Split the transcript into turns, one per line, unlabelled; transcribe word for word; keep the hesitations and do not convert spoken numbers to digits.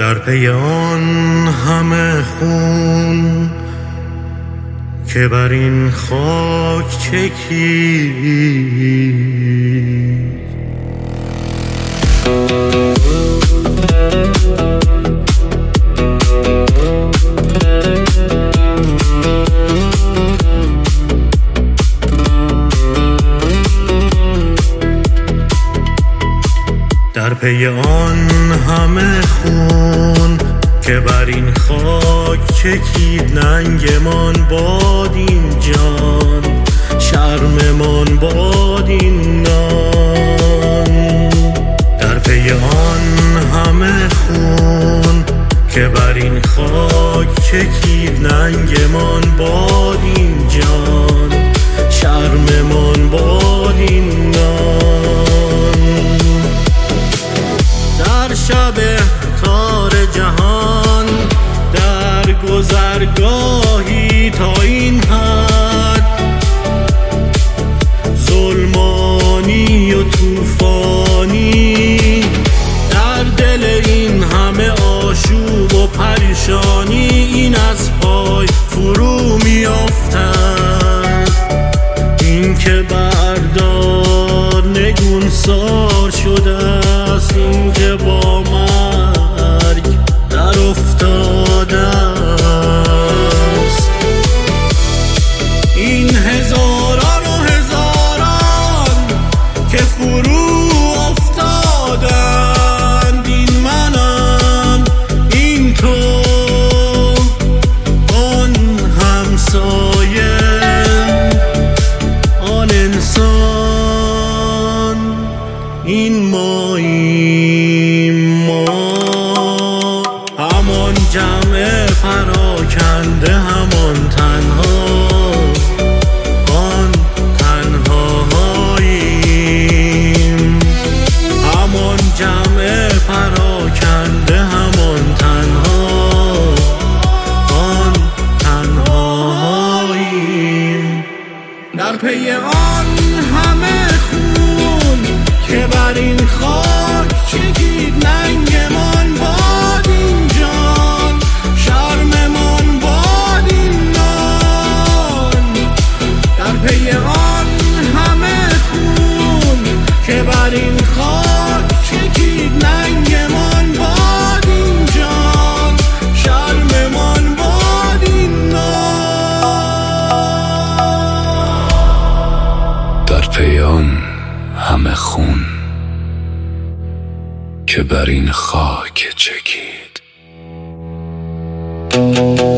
در پی آن همه خون که بر این خاک چکید، در پی آن همه خون که بر این خاک چکید، ننگمان باد این جان، شرممان باد این نام. در پی آن همه خون که بر این خاک چکید، ننگمان باد این جان، شرممان باد این نام. در شب تار جهان، در گذرگاهی تا این حد ظلمانی و طوفانی، در دل این همه آشوب و پریشانی، این از پای فرو میافتد. این که بردار نگونسار شده است، این که با مرگ در افتاده است. این هزاران و هزاران که فرو افتادند، این منم، این تو، آن همسایه، آن انسان، این ماییم ما. همان جمع پراکنده، همان تنها، آن تنهاییم. همان جمع پراکنده، همان تنها، آن تنهاییم. در پی آن همه خون که بر این خاک چکید، ننگمان باد این جان، شرممان باد این نام. در پی آن همه خون که بر این خاک چکید، ننگمان باد این جان، شرممان باد این نام.
در پی آن همه خون که بر این خاک چکید.